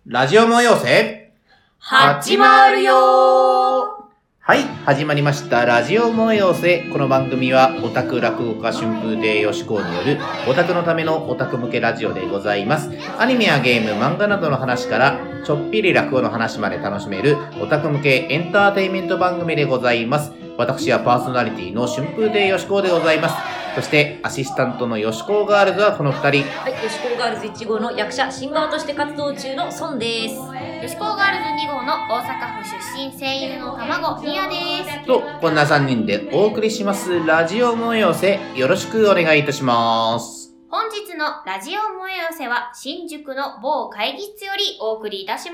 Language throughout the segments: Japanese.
ラジオ催せ始まるよー。 はい、始まりましたラジオ催せ。この番組はオタク落語家春風亭よしこうによるオタクのためのオタク向けラジオでございます。アニメやゲーム、漫画などの話からちょっぴり落語の話まで楽しめるオタク向けエンターテインメント番組でございます。私はパーソナリティの春風亭よしこうでございます。そしてアシスタントのよしこうガールズはこの2人。 はい、よしこうガールズ1号の役者、シンガーとして活動中のソンです。 よしこうガールズ2号の大阪府出身声優の卵ニアですと、こんな3人でお送りしますラジオ催せ。よろしくお願いいたします。 本日のラジオ催せは新宿の某会議室よりお送りいたします。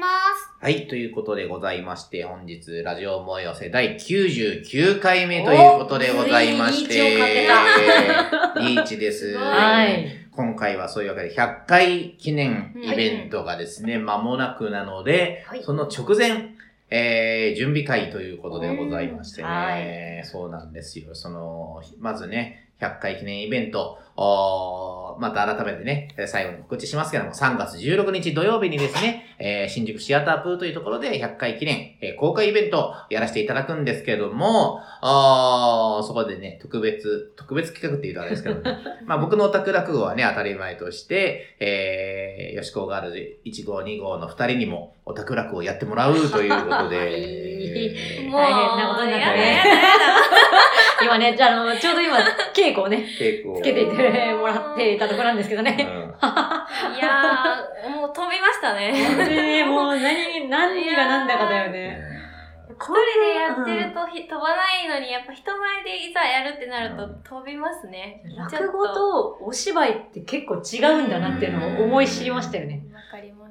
はい、ということでございまして、本日ラジオ催せ第99回目ということでございまして、リーチです。 はい。 今回はそういうわけで100回記念イベントがですね、間もなくなので、 はい、 その直前、準備会ということでございましてね、 はい、 そうなんですよ。まずね、100回記念イベント、また改めてね、最後に告知しますけども、3月16日土曜日にですね、新宿シアタープーというところで100回記念、公開イベントをやらせていただくんですけども、そこでね、特別企画って言うとあれですけどね、まあ僕のオタク落語はね、当たり前として、よしこうガールズ1号2号の2人にもオタク落語をやってもらうということで、 もう大変なことになったね。今ね、じゃあ、ちょうど今、稽古をね、つけていてもらっていたところなんですけどね。 いやー、もう飛びましたね。 もう何が何だかだよね。 一人でやってると飛ばないのに、やっぱ人前でいざやるってなると飛びますね。 落語とお芝居って結構違うんだなっていうのを思い知りましたよね。 わかります。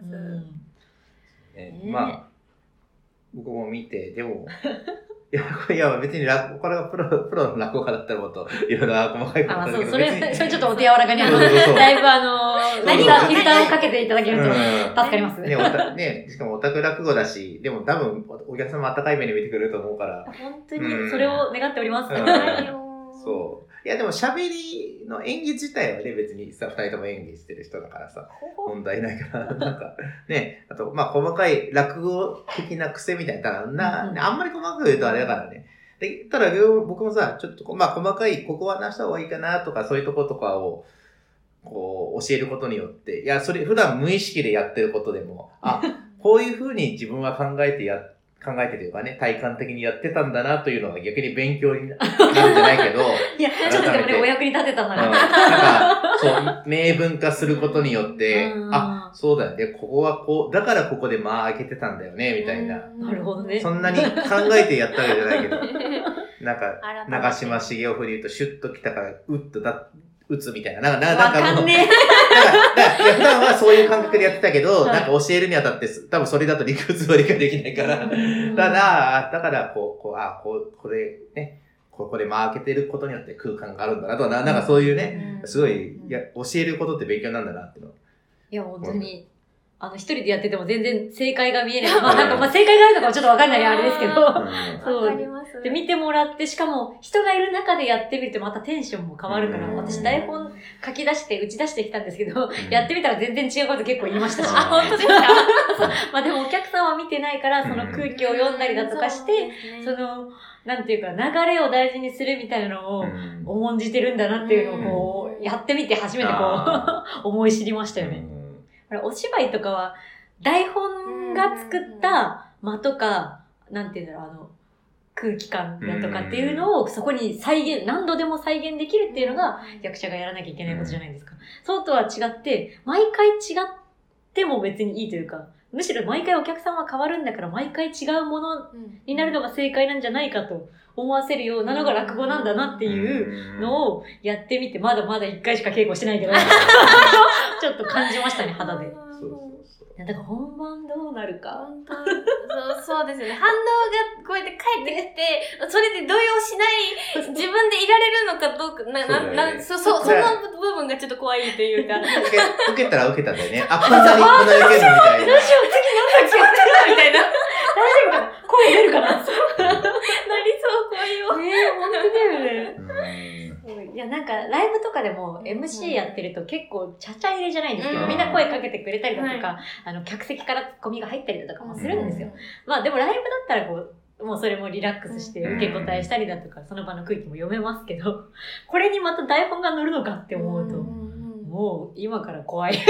まあ、僕も見て、でも、いや別にこれがプロの落語家だったらもっといろいろ細かいことだけど。 それちょっとお手柔らかにだいぶフィルターをかけていただけると助かります。 ね、しかもオタク落語だし、でも多分お客様温かい目に見てくれると思うから。 本当にそれを願っております。 そう。いやでも喋りの演技自体はね、別にさ、二人とも演技してる人だからさ、問題ないから、なんか、ね、あと、まあ細かい落語的な癖みたいな、あんまり細かく言うとあれだからね。で、ただ僕もさ、ちょっと、まあ細かい、ここは話した方がいいかなとか、そういうとことかを、こう、教えることによって、いや、それ普段無意識でやってることでも、こういう風に自分は考えてというかね、体感的にやってたんだなというのが逆に勉強になるんじゃないけど、 いや、ちょっとでもね、お役に立てたなら。 なんか、そう、明文化することによって、そうだよね、ここはこう、だからここで間開けてたんだよね、みたいな。 なるほどね。 そんなに考えてやったわけじゃないけど、なんか、長嶋茂雄風に言うと、シュッと来たから、打つみたいな。なんかもう、普段はそういう感覚でやってたけど、なんか教えるにあたって、多分それだと理屈は理解できないから、だから、これね、ここで間開けてることによって空間があるんだなと、なんかそういうね、すごい、教えることって勉強なんだなっての。 いや、本当に。一人でやってても全然正解が見えない。正解があるのかもちょっとわかんないあれですけど。 そう。わかります。 で、見てもらって、しかも人がいる中でやってみるとまたテンションも変わるから、私台本書き出して打ち出してきたんですけど、やってみたら全然違うこと結構言いましたし。 本当ですか？ まあでもお客さんは見てないから、その空気を読んだりだとかして、なんていうか、流れを大事にするみたいなのを重んじてるんだなっていうのをこう、やってみて初めて思い知りましたよね。お芝居とかは、台本が作った間とか、なんていうんだろう、空気感だとかっていうのを、そこに何度でも再現できるっていうのが、役者がやらなきゃいけないことじゃないですか。そうとは違って、毎回違っても別にいいというか、むしろ毎回お客さんは変わるんだから、毎回違うものになるのが正解なんじゃないかと思わせるようなのが落語なんだなっていうのをやってみて、まだまだ1回しか稽古してないけど、ちょっと感じましたね、肌で。だから本番どうなるか。 そうですよね。反応がこうやって返ってきて、それで動揺しない、自分でいられるのかどうか、その部分がちょっと怖いというか。 受けたら受けたんだよね。こんな受けるみたいな。 どうしよう、次なんか違ったみたいな。大丈夫かな？声出るかな？ なりそう、怖いよ。 本当だよね。いや、なんか、ライブとかでも MC やってる結構ちゃちゃ入れじゃないんですけど、みんな声かけてくれたりだとか、客席からツッコミが入ったりだとかもするんですよ。まあでもライブだったらもうそれもリラックスして受け答えしたりだとか、その場の空気も読めますけど、これにまた台本が載るのかって思うと、もう今から怖い。ね、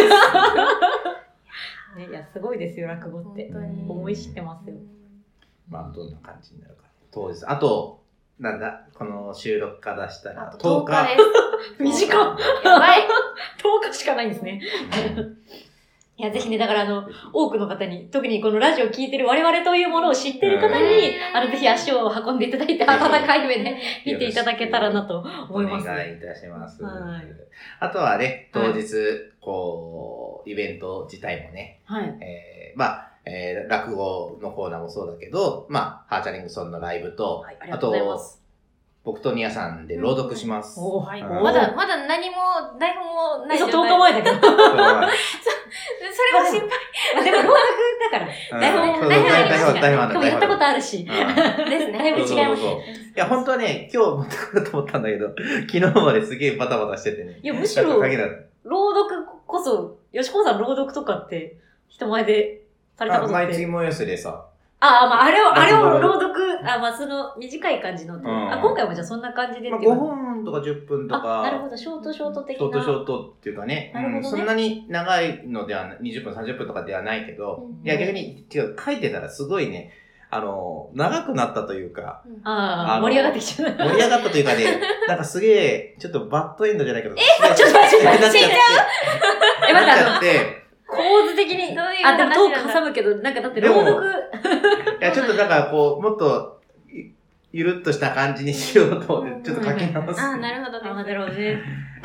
いや、すごいですよ、落語って。思い知ってますよ。 まあ、どんな感じになるか。当日。あと、なんだ、この収録からしたら 10 10日。 です。 短っ。 やばい。 10日しかないんですね。いや、ぜひね、だから多くの方に、特にこのラジオを聞いてる我々というものを知ってる方に、ぜひ足を運んでいただいて、温かい目で見ていただけたらなと思います。 お願いいたします。 はい、 あとはね、当日、イベント自体もね、 はい、 落語のコーナーもそうだけど、ハーチャリングソンのライブと、 はい、ありがとうございます。 僕とニヤさんで朗読します。 まだ何も、台本もない状態。 10日前だけど。それも心配。 でも朗読だから。台本今日やったことあるし。ですね。だいぶ違います。 いや、本当はね、今日持ってこようと思ったんだけど、昨日まですげえバタバタしててね。 いや、むしろ、朗読こそ、吉高さん朗読とかって、人前でされたことって。 毎月催すでさ。 あれを朗読、その短い感じの。今回もじゃあそんな感じでっていう。 5分とか10分とか。 なるほど、ショート的な。 ショートっていうかね。なるほどね。そんなに長いのでは、20分、30分とかではないけど、いや逆に、書いてたらすごいね、長くなったというか。 盛り上がってきちゃう。 盛り上がったというかね、なんかすげえ、ちょっとバッドエンドじゃないけど。 ちょっと待って、 死んじゃうなっちゃって。 構図的に。でもトーク挟むけど、なんかだって朗読。 いや、ちょっとなんかもっと、ゆるっとした感じにしようと思って、ちょっと書き直す。 なるほどね。 なるほどね。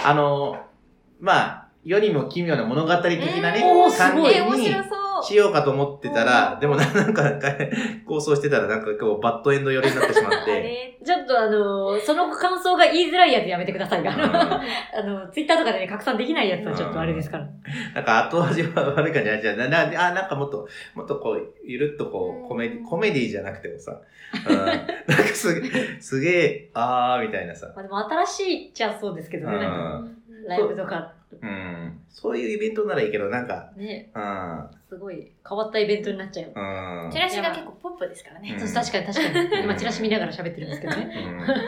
世にも奇妙な物語的なね、 感じにしようかと思ってたら、でもなんか構想してたらなんか今日バッドエンド寄りになってしまって。 ちょっとその感想が言いづらいやつやめてください。ツイッターとかでね、拡散できないやつはちょっとあれですから。なんか後味は悪い感じじゃない。なんかもっとゆるっとコメディじゃなくてもさ、なんかすげえ、みたいなさ。 でも新しいっちゃそうですけどね、なんか、ライブとか。 そういうイベントならいいけど、なんか、 ね、すごい変わったイベントになっちゃう。 チラシが結構ポップですからね。 確かに。今チラシ見ながら喋ってるんですけどね。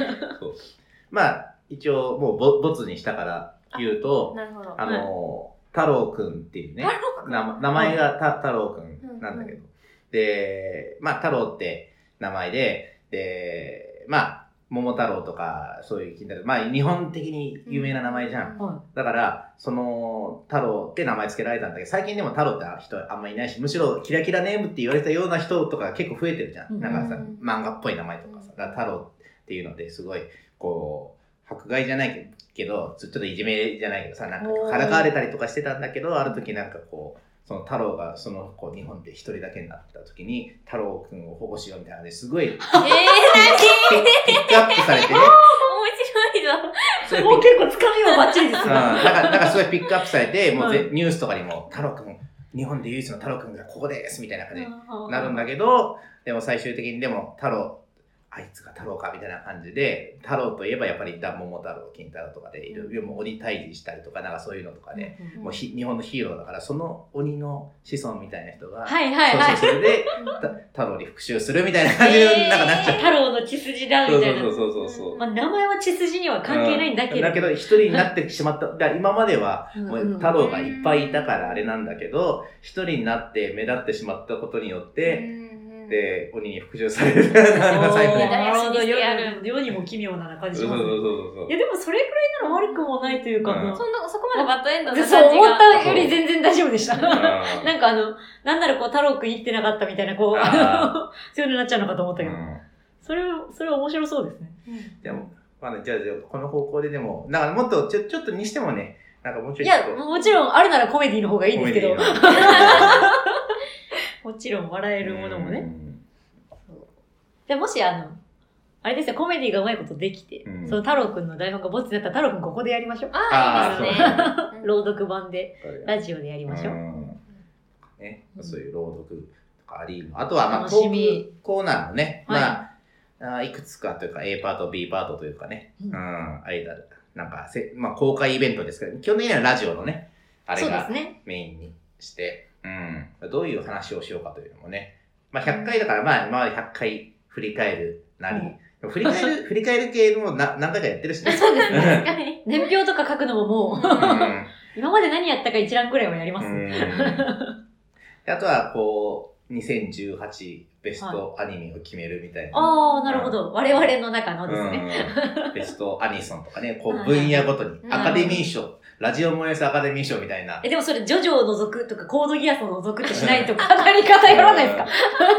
一応もうボツにしたから言うと、太郎くんっていうね、名前が太郎くんなんだけど、で、太郎って名前で、桃太郎とか、そういう金太郎、日本的に有名な名前じゃん。だから、その、太郎って名前つけられたんだけど、最近でも太郎って人あんまいないし、むしろキラキラネームって言われたような人とか結構増えてるじゃん。なんかさ、漫画っぽい名前とかさ、だから太郎っていうのですごい、迫害じゃないけど、ちょっといじめじゃないけどさ、なんかからかわれたりとかしてたんだけど、ある時なんかその太郎が日本で一人だけになった時に太郎くんを保護しようみたいなのですごいピックアップされてね。 面白いぞ。もう結構つかみはバッチリですよ。 なんかすごいピックアップされて、もうニュースとかにも太郎くん、日本で唯一の太郎くんがここですみたいな感じになるんだけど、でも最終的に太郎、あいつが太郎かみたいな感じで、太郎といえばやっぱり桃太郎、金太郎とかでいろいろ鬼退治したりとか、なんかそういうのとかで、もう日本のヒーローだから、その鬼の子孫みたいな人が、それで太郎に復讐するみたいな感じになんかなっちゃう。 太郎の血筋だみたいな。 そう。 名前は血筋には関係ないんだけど。 だけど一人になってしまった。今まではもう太郎がいっぱいいたからあれなんだけど、一人になって目立ってしまったことによって、で、鬼に復讐される。 最後に。世にも奇妙な感じしますね。いや、でもそれくらいなら悪くもないというか、 そこまでバッドエンドの感じが。そう、思ったより全然大丈夫でした。なんかなんなら太郎くん生きてなかったみたいな、そういうのになっちゃうのかと思ったけど。それ面白そうですね。 でも、じゃあ、この方向ででも、なんかもっと、ちょっとにしてもね、なんかもうちょい。 いや、もちろん、あるならコメディの方がいいですけど。もちろん笑えるものもね。でもしあれですよ、コメディがうまいことできて、その太郎くんの台本がボツになったら太郎くんここでやりましょう。 いいですね。 朗読版で、ラジオでやりましょう。 ね、そういう朗読とかあり、あとはトークコーナーのね、いくつかというか A パート、B パートというかね、間なんかまあ公開イベントですけど、基本的にはラジオのね、あれがメインにして、どういう話をしようかというのもね、まあ100回だから、まあ今まで100回振り返るなり、振り返る系も何回かやってるしね。 そうですね。年表とか書くのももう、今まで何やったか一覧くらいはやります。 あとは、こう、2018ベストアニメを決めるみたいな。 ああ、なるほど。我々の中のですね。 ベストアニソンとかね、こう分野ごとに、アカデミー賞、ラジオ燃やすアカデミー賞みたいな。 でもそれ、ジョジョを除くとか、コードギアスを除くとしないとかなり方やらないですか？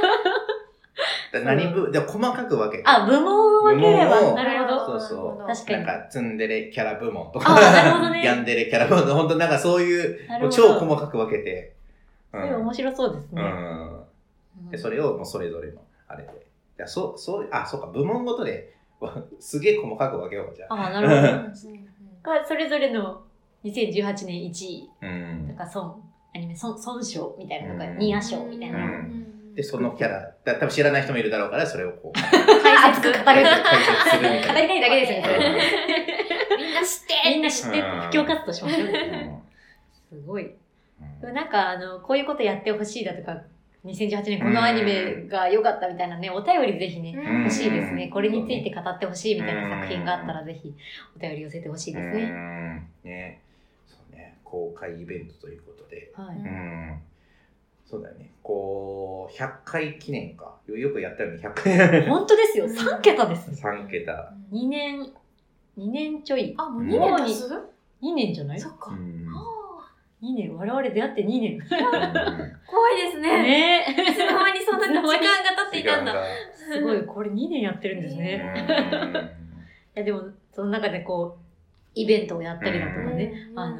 でも細かく分けて。 あ、部門を分ければ。なるほど。 そうそう。 確かに。 なんか、ツンデレキャラ部門とか。 なるほどね。 ヤンデレキャラ部門。ほんとなんかそういう、超細かく分けて。 それ面白そうですね。 で、それをもうそれぞれの、あれで。そうか、部門ごとで、すげえ細かく分けようか、じゃあ。 なるほど。それぞれの2018年1位。とか、アニメ、孫賞みたいなのが、ニア賞みたいな。 で、そのキャラ、多分知らない人もいるだろうから、それをこう、 解説するみたいな。語りたいだけですよね。みんな知って、 布教活動しましょう。すごい。なんか、こういうことやってほしいだとか、2018年このアニメが良かったみたいなね、お便りぜひね、欲しいですね。これについて語ってほしいみたいな作品があったら、ぜひお便り寄せてほしいですね。 ね。そうね。公開イベントということで。そうだよね。こう、100回記念か。よくやったよね、100回。 本当ですよ。3桁です。 3桁。 2年ちょい。 もう2年経つ？ 2年じゃない？ そっか。 2年、我々出会って2年。 怖いですね。いつの間にそんな時間が経っていたんだ。 すごい、これ2年やってるんですね。いや、でも、その中でこう、イベントをやったりだとかね、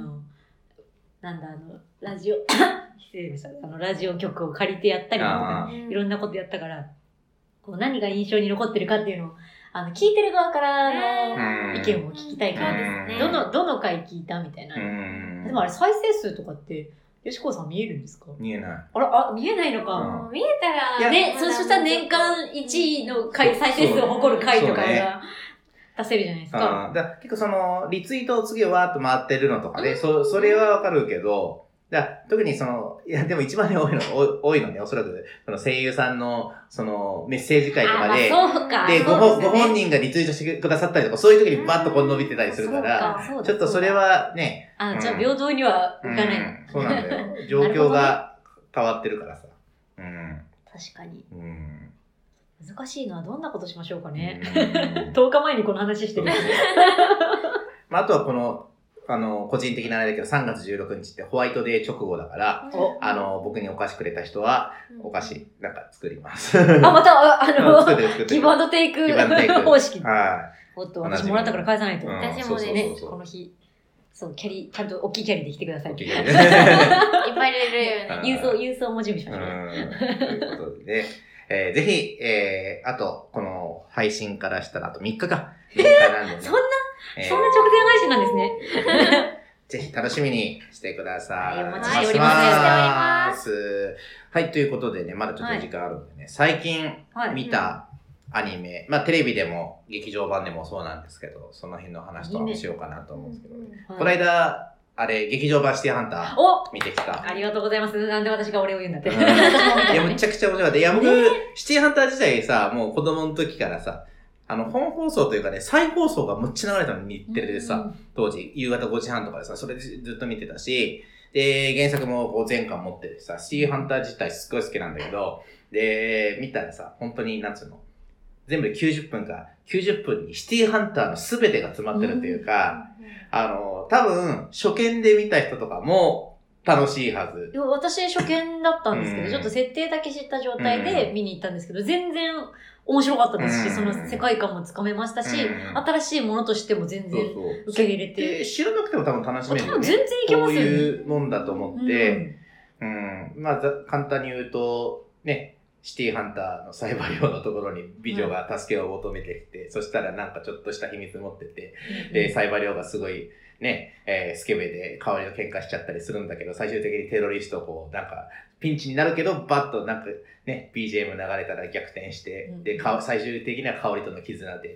ラジオ、失礼でした。ラジオ局を借りてやったりだとか、いろんなことやったから、こう何が印象に残ってるかっていうのを、聞いてる側からの意見を聞きたいからですね。どの回聞いたみたいな。でもあれ再生数とかって、吉子さん見えるんですか？ 見えない。 見えないのか。 見えたら。 ね、そしたら年間1位の回、再生数を誇る回とかが出せるじゃないですか。 結構リツイートを次わーっと回ってるのとかね、それはわかるけど、特にでも一番多いのね、おそらく、声優さんの、メッセージ会とかで、で、ご本人がリツイートしてくださったりとか、そういう時にバッとこう伸びてたりするから、ちょっとそれはね。 じゃあ平等にはいかない。 そうなんだよ。状況が変わってるからさ。 確かに。難しいのはどんなことしましょうかね。10日前にこの話してる。 あとは個人的なあれだけど、3月16日ってホワイトデー直後だから、僕にお菓子くれた人は、お菓子なんか作ります。 また、 作ってギブアンドテイク方式。おっと、私もらったから返さないと。 私もね、 この日。そう、ちゃんと大きいキャリーで来てください。 いっぱい入れるよね。 郵送も準備しましょう。 ということでね。ぜひ、あと、この配信からしたらあと3日か。3日なんでね。 そんな直前配信なんですね。 ぜひ楽しみにしてください。 お待ちしております。はい、ということでね、まだちょっと時間あるんでね、最近見たアニメ、テレビでも劇場版でもそうなんですけど、その辺の話とかもしようかなと思うんですけど、この間、劇場版シティハンター見てきた。 ありがとうございます。なんで私がお礼を言うんだって。いや、めちゃくちゃ面白かった。いや、僕、シティハンター自体さ、もう子供の時からさ、本放送というかね、再放送がむっちゃ流れたの日テレでさ、当時、夕方5時半とかでさ、それでずっと見てたし、で、原作もこう全巻持っててさ、シティハンター自体すっごい好きなんだけど、で、見たらさ、本当に、なんつうの、全部で90分か、90分にシティハンターの全てが詰まってるっていうか、多分、初見で見た人とかも楽しいはず。 私初見だったんですけど、ちょっと設定だけ知った状態で見に行ったんですけど、全然面白かったですし、その世界観もつかめましたし、新しいものとしても全然受け入れて。 知らなくても多分楽しめるよね。 全然いけますよね。 こういうもんだと思って、簡単に言うと、ね、シティハンターのサイバリオのところに美女が助けを求めてきて、そしたらなんかちょっとした秘密持ってて、で、サイバリオがすごいね、スケベで代わりの喧嘩しちゃったりするんだけど、最終的にテロリストこう、なんか、ピンチになるけど、バッとなんかね、BGM 流れたら逆転して、で、最終的には香りとの絆で、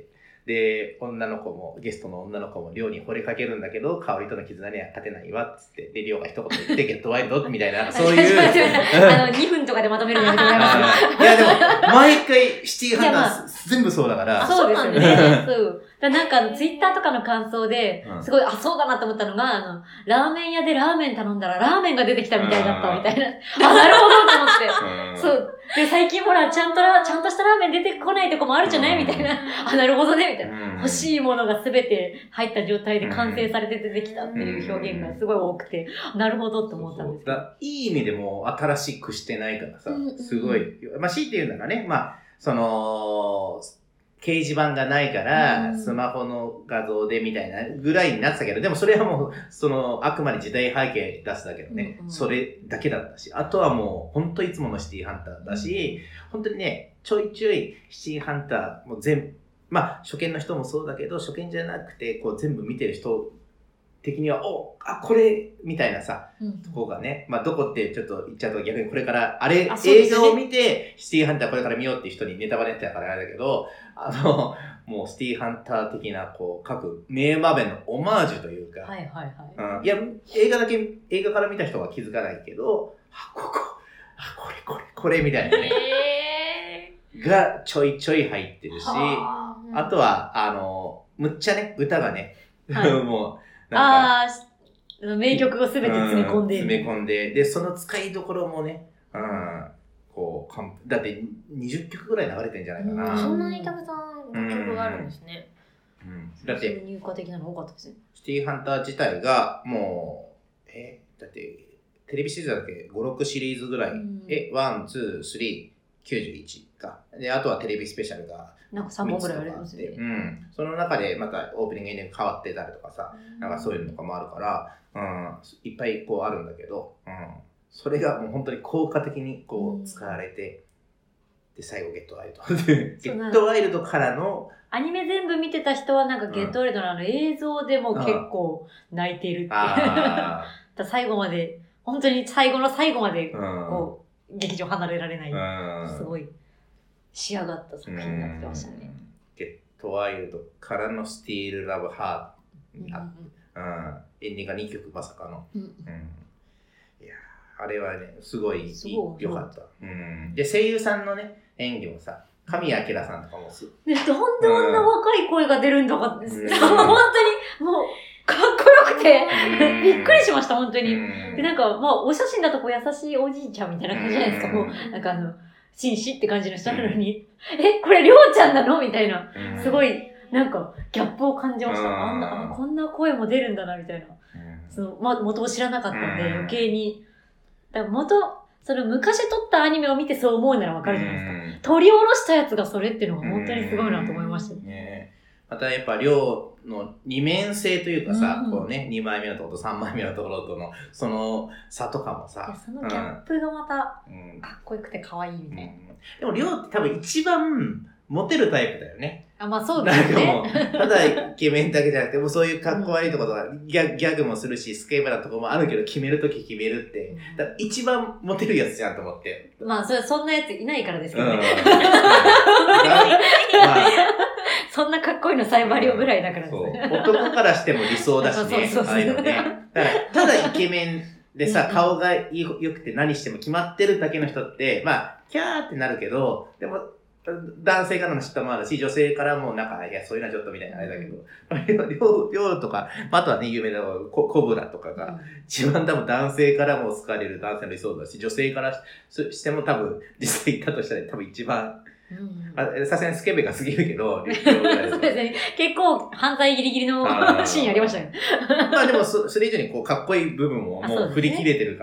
で、ゲストの女の子もリョウに惚れかけるんだけど、香織との絆には勝てないわっつって、で、リョウが一言言って、ゲットワイルドみたいな、そういう。 2分とかでまとめるのやめてもらいますいや、でも、毎回シティーハンター全部そうだから。 そうですよね。そう。なんかツイッターとかの感想で、すごい、そうだなと思ったのが、ラーメン屋でラーメン頼んだらラーメンが出てきたみたいだったみたいな。なるほどと思って。そう。で、最近ほら、ちゃんとしたラーメン出てこないとこもあるじゃないみたいな。なるほどねみたいな。欲しいものがすべて入った状態で完成されて出てきたっていう表現がすごい多くて、なるほどって思ったんですけど。 いい意味でも新しくしてないからさ、すごい。強いて言うならね、掲示板がないから、スマホの画像でみたいなぐらいになってたけど、でもそれはもう、あくまで時代背景出すだけどね、それだけだったし、あとはもう、ほんといつものシティーハンターだし、本当にね、ちょいちょいシティーハンターも初見の人もそうだけど、初見じゃなくて、全部見てる人的には、これ、みたいなさ、とこがね、どこってちょっと言っちゃうと逆にこれから、映画を見て、シティーハンターこれから見ようっていう人にネタバレってたからあれだけど、もうシティーハンター的な、各名場面のオマージュというか、いや、映画から見た人は気づかないけど、これみたいなね、がちょいちょい入ってるし、あとは、むっちゃね、歌がね、もう、 名曲をすべて詰め込んで。で、その使いどころもね、だって20曲ぐらい流れてんじゃないかな。 そんなにたくさん曲があるんですね。 だって、 入荷的なの多かったですね。 シティーハンター自体が、もう、だって、テレビシリーズだけ5、6シリーズぐらい、1、2、3、91か。で、あとはテレビスペシャルが、 なんか3本ぐらいありますね。 その中でまたオープニングエンディング変わってたりとかさ、なんかそういうのとかもあるから、いっぱいあるんだけど、それがもう本当に効果的に使われて、で、最後ゲットワイルド。ゲットワイルドからの、 アニメ全部見てた人はなんかゲットワイルドの映像でも結構泣いてるって。最後まで、本当に最後の最後まで、劇場離れられない。すごい。仕上がった作品になってましたね。 ゲットワイルドからのスティールラブハート、エンディングが2曲まさかの。いやあれはね、すごい良かった。で、声優さんのね、演技もさ、神谷明さんとかもどんであんな若い声が出るんだかって、本当にもう、かっこよくて、びっくりしました、本当に。で、なんか、お写真だと優しいおじいちゃんみたいな感じじゃないですか、もう、なんか紳士って感じの人なのに、これりょうちゃんなのみたいな、すごい、なんか、ギャップを感じました。こんな声も出るんだな、みたいな。元を知らなかったんで、余計に。だから昔撮ったアニメを見てそう思うならわかるじゃないですか。撮り下ろしたやつがそれっていうのが本当にすごいなと思いましたね。 またやっぱりょうの二面性というかさ、2枚目のところと3枚目のところとのその差とかもさ、 そのギャップがまたかっこよくて可愛いみたいな。 でもりょうって多分一番モテるタイプだよね。 そうですね。 ただイケメンだけじゃなくて、もうそういうかっこ悪いところとか、ギャグもするし、スケープなところもあるけど、決めるとき決めるって、だ一番モテるやつじゃんと思って。 そんなやついないからですけどね。そんなかっこいいのサイバリオぐらいだからですね。 男からしても理想だしね。ああいうのね。ただイケメンでさ、顔が良くて何しても決まってるだけの人って、キャーってなるけど、でも、男性からの嫉妬もあるし、女性からもなんか、いや、そういうのはちょっとみたいなあれだけど、りょうとか、あとはね、有名なコブラとかが、一番多分男性からも好かれる男性の理想だし、女性からしても多分、実際言ったとしたら多分一番、さすがにスケベが過ぎるけど、 そうですね。結構犯罪ギリギリのシーンありましたよね。 でもそれ以上にかっこいい部分ももう振り切れてるから。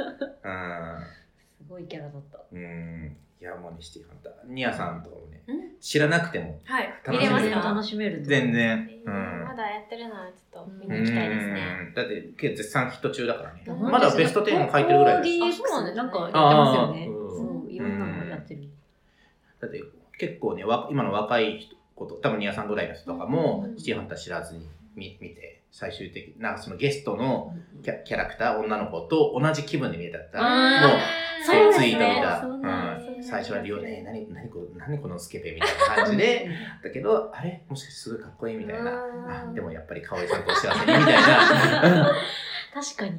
すごいキャラだった。 いや、もうにシティハンター。ニアさんとかもね、知らなくても見れますか？ 楽しめる。 全然。 まだやってるのはちょっと見に行きたいですね。 だって、絶賛ヒット中だからね。まだベスト10も書いてるぐらいです。 そうなんです。なんかやってますよね。いろんなのやってる。 だって結構ね、今の若い子と、多分ニアさんぐらいの人とかも、シティハンター知らずに見て、最終的なそのゲストのキャラクター、女の子と同じ気分で見えたった。もう、ツイート見た。 最初はリオね、何このスケベみたいな感じで、だけど、あれもしかしてすごいかっこいいみたいな。あ、でもやっぱり香織さんとお幸せにみたいな。 確かに。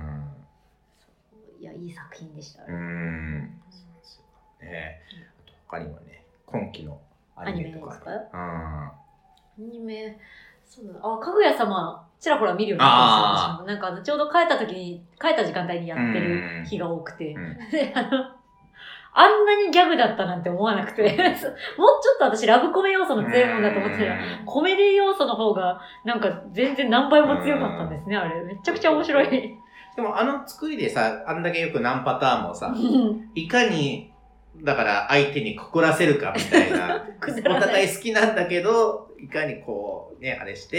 いや、いい作品でした。 そうですよね。あと他にもね、今期のアニメとか。 アニメ、そうだ。あ、かぐや様、ちらほら見るようになったんですよ。なんかちょうど帰った時間帯にやってる日が多くて。で、あんなにギャグだったなんて思わなくて、もうちょっと私ラブコメ要素の強いものだと思ってたら、コメディ要素の方がなんか全然何倍も強かったんですね、あれ。めちゃくちゃ面白い。 でも作りでさ、あんだけよく何パターンもさ、いかに、だから相手に告らせるかみたいな、お互い好きなんだけど、いかにこうね、あれして、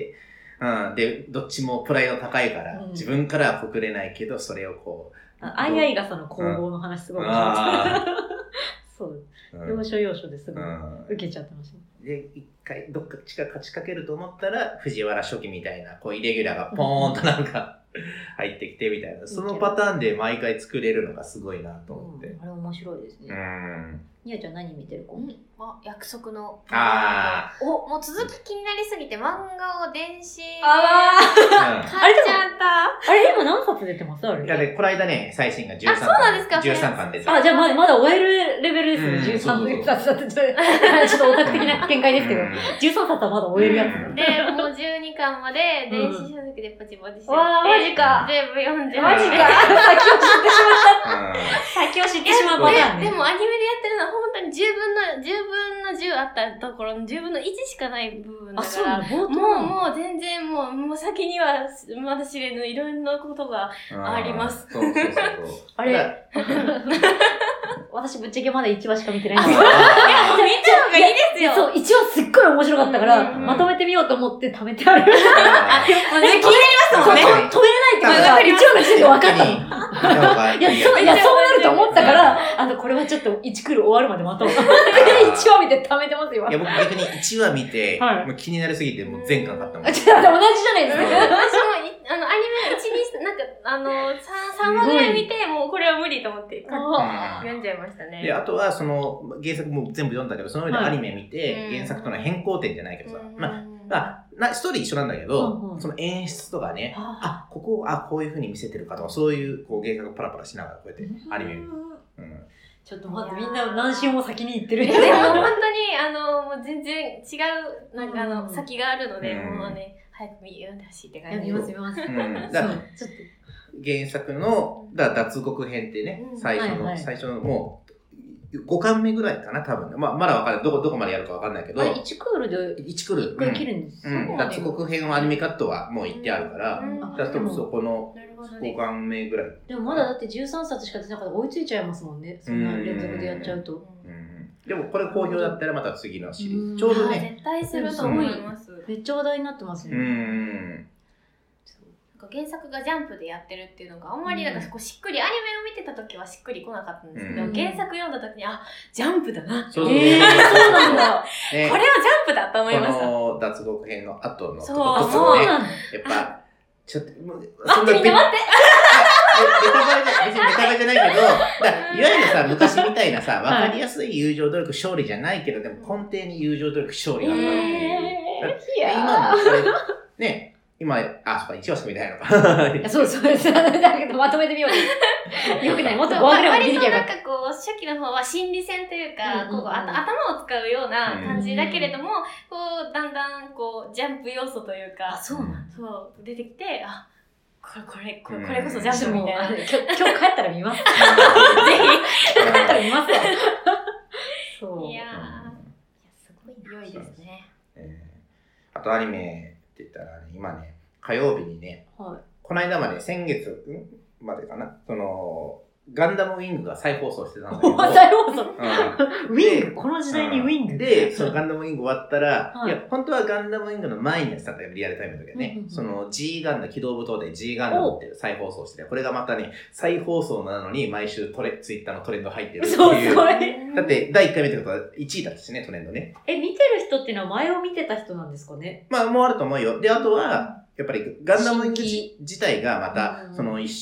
で、どっちもプライド高いから、自分からは告れないけど、それをこう、 あいあいがその攻防の話すごい面白かった。そう。要所要所ですごい受けちゃってました。 で、一回どっか勝ちかけると思ったら、藤原初期みたいな、こう、イレギュラーがポーンとなんか入ってきてみたいな、そのパターンで毎回作れるのがすごいなと思って。 あれ面白いですね。みやちゃん何見てる子？ 約束の。 もう続き気になりすぎて漫画を電子買っちゃった。あれ今何冊出てます？あれ。 いやで、この間ね、最新が13巻。 そうなんですか 13巻出て。 じゃあまだ終えるレベルですね。13冊だってちょっとオタク的な見解ですけど、13冊はまだ終えるやつで、もう12巻まで電子書籍でポチポチして。 マジか。 全部読んで。 マジか。先を知ってしまった。 でもアニメでやってるのは本当に10分の10あったところの10分の1しかない部分だから、もう全然もう先にはまだ知れぬいろんなことがあります。 そう。 あれ私ぶっちゃけまだ1話しか見てないんですよ。 いや、見た方がいいですよ。 そう、1話すっごい面白かったから、まとめてみようと思って貯めてある。気になりますもんね。止めれないってことが1話の時点で分かったの。いや、そうなると思ったから、これはちょっと1クール終わるまで待とう。1話見て貯めてますよ。 いや、僕逆に1話見て、もう気になりすぎて、もう全巻買ったもん。 同じじゃないですか。 私も、アニメ1、2、なんか、3話ぐらい見て、もうこれは無理と思って、読んじゃいましたね。 で、あとは、原作も全部読んだけど、その上でアニメ見て、原作との変更点じゃないけどさ、ストーリー一緒なんだけど、その演出とかね、ここを、こういう風に見せてるかとか、そういう、原作パラパラしながら、こうやってアニメ見る。 ちょっと待って、みんな何週も先に行ってる。 でも本当に、もう全然違う、なんか先があるので、もうね、早く読んでほしいって感じ。 見ます。ちょっと。 原作の、脱獄編ってね、最初のもう、5巻目ぐらいかな、多分。まだわかんない。どこまでやるかわかんないけど。 1クールで 1クール。 1回切るんですよ。脱獄編のアニメカットはもう言ってあるから、そこの5巻目ぐらい。 でもまだだって13冊しか出なかったら追いついちゃいますもんね。そんな連続でやっちゃうと。 でもこれ好評だったらまた次のシリーズ。ちょうどね。 絶対すると思います。 めっちゃ話題になってますね。 原作がジャンプでやってるっていうのがあんまりなんかしっくり、アニメを見てた時はしっくりこなかったんですけど、原作読んだ時にジャンプだな。 そうなんだ。 これはジャンプだと思いました。 この脱獄編の後のとこね、 やっぱちょっと待ってみんな待って。 別にネタバレじゃないけど、いわゆるさ、昔みたいなさ、わかりやすい友情努力勝利じゃないけど、でも根底に友情努力勝利があったっていう。今のそれね。今、そうか、1話しか見てないのか。 そうです。だけど、まとめてみようよくない。もっと5話ぐらいまで見てきゃよかった。 なんかこう、初期の方は心理戦というか、頭を使うような感じだけれども、こう、だんだん、こう、ジャンプ要素というか、そう、出てきて、これこそジャンプみたいな。 今日帰ったら見ます。ぜひ。帰ったら見ますよ。そう。 いやすごい良いですね。 あとアニメって言ったらね、今ね、火曜日にね、この間まで先月までかな、ガンダムウィングが再放送してたんだけど。 再放送ウィングこの時代にウィングで、そのガンダムウィング終わったら、いや、本当はガンダムウィングの前にやってたんだけど、リアルタイムの時はね、その G ガンダム、機動武闘で G ガンダムって再放送してて、これがまたね、再放送なのに毎週ツイッターのトレンド入ってるっていう。 そう、すごい。 だって、第1回目ってことは1位だったしね、トレンドね。 見てる人っていうのは前を見てた人なんですかね？ もうあると思うよ。で、あとは、やっぱりガンダムウィング自体がまた、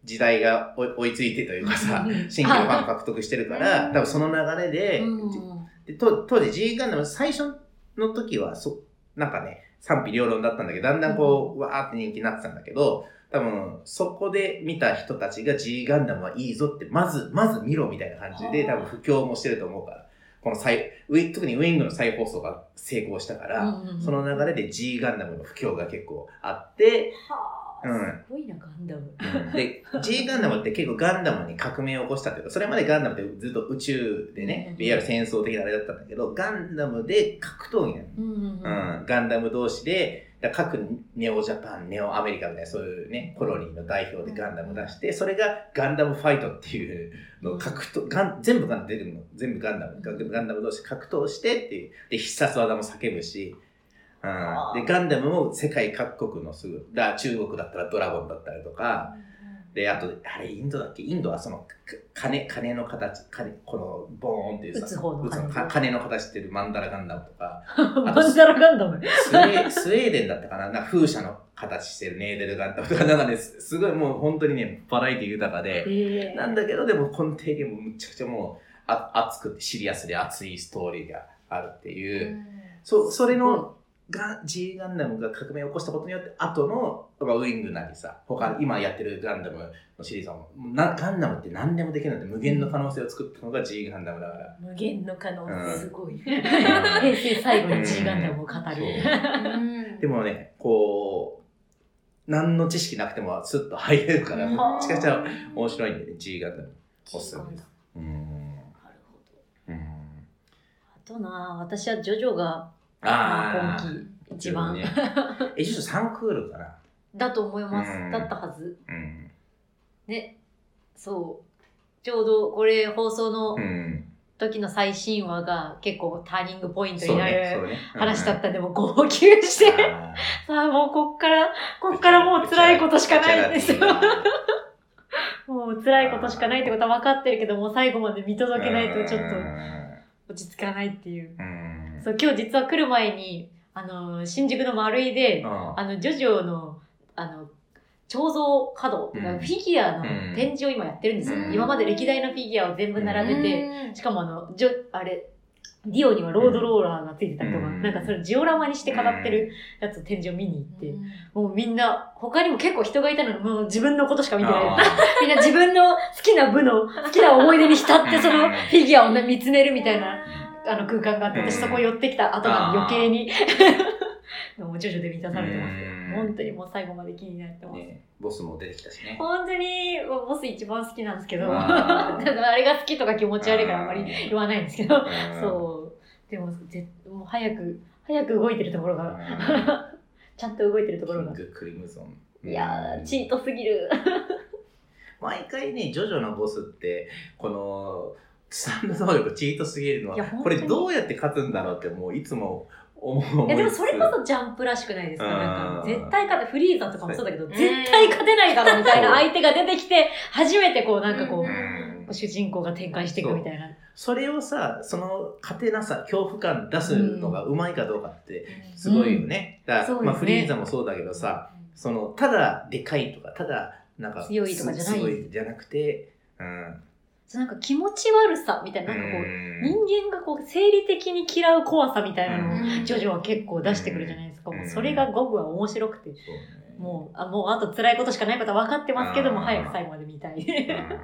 時代が追いついてというかさ、新規のファン獲得してるから、多分その流れで、当時 G ガンダム最初の時はなんかね、賛否両論だったんだけど、だんだんこう、わーって人気になってたんだけど、多分、そこで見た人たちが G ガンダムはいいぞって、まず見ろみたいな感じで、多分布教もしてると思うから、この特にウィングの再放送が成功したから、その流れで G ガンダムの布教が結構あって、 すごいな、ガンダム。 で、G ガンダムって結構ガンダムに革命を起こしたっていうか、それまでガンダムってずっと宇宙でね、いわゆる戦争的なあれだったんだけど、ガンダムで格闘技なの。ガンダム同士で、各ネオジャパン、ネオアメリカみたいなそういうね、コロニーの代表でガンダム出して、それがガンダムファイトっていうのを全部ガンダム出てるの。全部ガンダム同士格闘してっていう。で、必殺技も叫ぶし、で、ガンダムも世界各国の中国だったらドラゴンだったりとか、で、あと、あれ、インドだっけ？インドはその、鐘の形、この、ボーンっていうさ、鐘の形してるマンダラガンダムとか、 マンダラガンダムスウェーデンだったかな？風車の形してるネーデルガンダムとか、なんかね、すごいもう本当にね、バラエティ豊かで、なんだけど、でも根底にもむちゃくちゃもう、熱くてシリアスで熱いストーリーがあるっていう、それの、G ガンダムが革命を起こしたことによって、後のウィングなりさ、今やってるガンダムのシリーズはガンダムって何でもできるのって無限の可能性を作ったのが G ガンダムだから。 無限の可能性、すごい。平成最後に G ガンダムを語る。 でもね、こう、何の知識なくてもスッと入れるから、めちゃくちゃ面白いんでね、G ガンダム。おすすめです。なるほど。あと私はジョジョが、今季一番。 ジョジョ3クールかな。 だと思います。だったはず。ね、そう。ちょうどこれ放送の時の最新話が結構ターニングポイントになる話だったんで、もう号泣して、さあもうこっからもう辛いことしかないんですよ。もう辛いことしかないってことは分かってるけども、最後まで見届けないとちょっと落ち着かないっていう。そう、今日実は来る前に、新宿の丸井で、ジョジョの、彫像稼働、フィギュアの展示を今やってるんですよ。今まで歴代のフィギュアを全部並べて、しかもディオにはロードローラーがついてたりとか、なんかそれジオラマにして飾ってるやつを展示を見に行って、もうみんな、他にも結構人がいたのに、もう自分のことしか見てない。みんな自分の好きな部の、好きな思い出に浸ってそのフィギュアを見つめるみたいな空間があって、私そこ寄ってきた後なんで余計に、もう徐々で満たされてますよ。本当にもう最後まで気になってます。 ボスも出てきたしね。 本当に、ボス一番好きなんですけど、あれが好きとか気持ち悪いからあんまり言わないんですけど、そう。でも、もう早く動いてるところが、ちゃんと動いてるところが。 キングクリムゾン。 いやー、チートすぎる。 毎回ね、ジョジョのボスって、この、スタンド能力チートすぎるのは、これどうやって勝つんだろうってもういつも思う。 いやでもそれこそジャンプらしくないですか？なんか絶対勝て、フリーザとかもそうだけど、絶対勝てないだろうみたいな相手が出てきて、初めてこうなんかこう、主人公が展開していくみたいな。 それをさ、その勝てなさ、恐怖感出すのがうまいかどうかってすごいよね。だからまあフリーザもそうだけどさ、ただでかいとか、ただなんか強いとかじゃない。 強いじゃなくて、 なんか気持ち悪さみたいな、なんかこう、人間がこう生理的に嫌う怖さみたいなのをジョジョは結構出してくるじゃないですか。それがゴブは面白くて、もうあと辛いことしかないことは分かってますけども、早く最後まで見たい。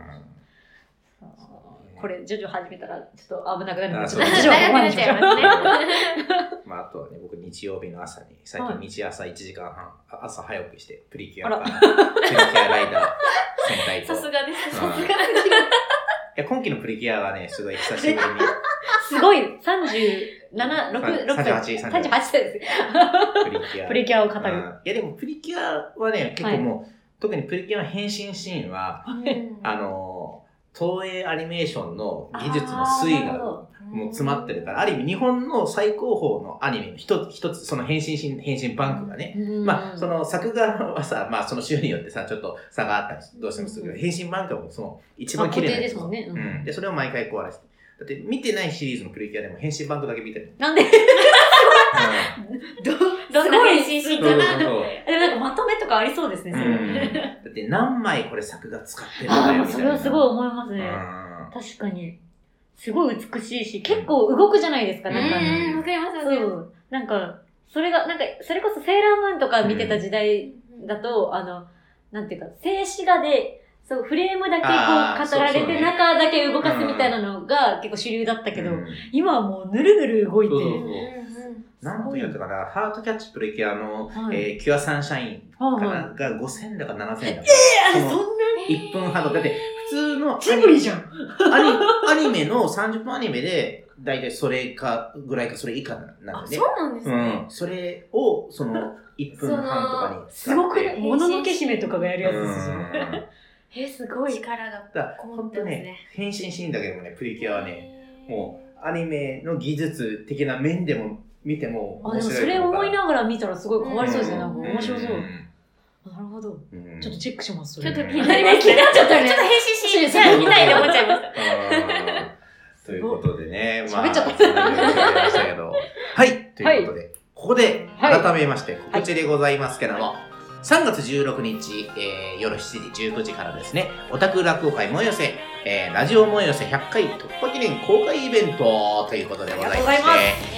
これジョジョ始めたらちょっと危なくなるので、ジョジョは怖いでしょ。 まああとはね、僕日曜日の朝に、最近日朝1時間半、朝早起きしてプリキュアライダー戦隊と。 さすがです。 いや、今期のプリキュアはね、すごい久しぶりに。 すごい 38歳です。プリキュアを語る。 いや、でもプリキュアはね、結構もう、特にプリキュアの変身シーンは、東映アニメーションの技術の推移がもう詰まってるから、ある意味日本の最高峰のアニメの一つ、その変身バンクがね、まあ、その作画はさ、まあ、その週によってさ、ちょっと差があったりどうしてもするけど、変身バンクはもうその一番綺麗なやつ。 ですもんね。 で、それを毎回壊して。だって見てないシリーズのプリキュアでも変身バンクだけ見てる。 なんでどんな変身シーンかなって。 でもなんかまとめとかありそうですね、それ。 だって何枚これ作画使ってるんだよみたいな。 それはすごい思いますね。確かに。すごい美しいし、結構動くじゃないですか、なんか。 わかります。 そう。なんか、それが、なんか、それこそセーラームーンとか見てた時代だと、なんていうか、静止画で、そう、フレームだけこう語られて、中だけ動かすみたいなのが結構主流だったけど、今はもうぬるぬる動いて。 なんというかな、ハートキャッチプリキュアの、キュアサンシャインかなが5000だか7000だか。 そんな 1分半の、だって普通のジブリじゃん。 アニメの30分アニメで、だいたいそれかぐらいかそれ以下なんでね。 そうなんですね。 それを、その1分半とかに。 すごくね、もののけ姫とかがやるやつですよ。すごい。 力がこもってますね。 変身シーンだけでもね、プリキュアはね、もうアニメの技術的な面でも見ても面白い。 でもそれを思いながら見たらすごい変わりそうですね。なんか面白そう。なるほど。ちょっとチェックします。 ちょっと気になりました。ちょっと変身シーンじゃあ見たいと思っちゃいました。 ということでね、 喋っちゃった。 はい、ということで、ここで改めまして告知でございますけども、3月16日、夜7時、19時からですね、オタク落語会もよせ、ラジオもよせ100回突破記念公開イベントということでございまして、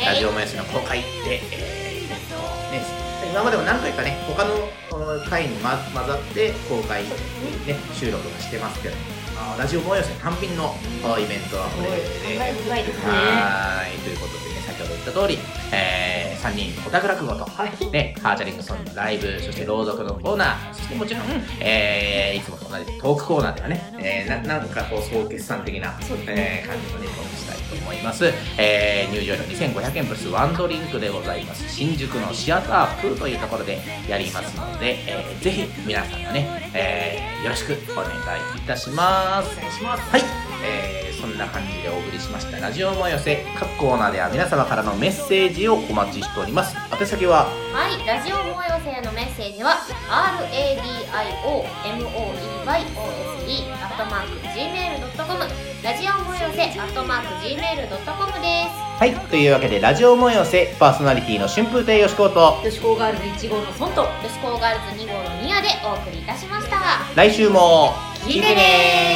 ラジオもよせの公開で、イベントをね、今までも何回かね、他の回に混ざって公開、ね、収録がしてますけど、ラジオもよせ単品のイベントはこれで、はい、ということでね、先ほど言った通り、3人オタク落語と、ね、ハーチャリングソンのライブ、そして朗読のコーナー、そしてもちろん、いつもと同じトークコーナーではね、なんかこう総決算的な、感じのね、トークしたいと思います。入場料2500円プラスワンドリンクでございます。新宿のシアタープーというところでやりますので、ぜひ皆さんがね、よろしくお願いいたします。お願いします。はい。そんな感じでお送りしましたラジオもよせ。各コーナーでは皆様からのメッセージをお待ちしております。宛先は、 はい、ラジオもよせへのメッセージは radiomoyose@gmail.com ラジオもよせ@gmail.com です。 はい、というわけでラジオもよせパーソナリティの春風亭よしことよしこガールズ1号のソンとよしこガールズ2号のニアでお送りいたしました。 来週も聞いてねー。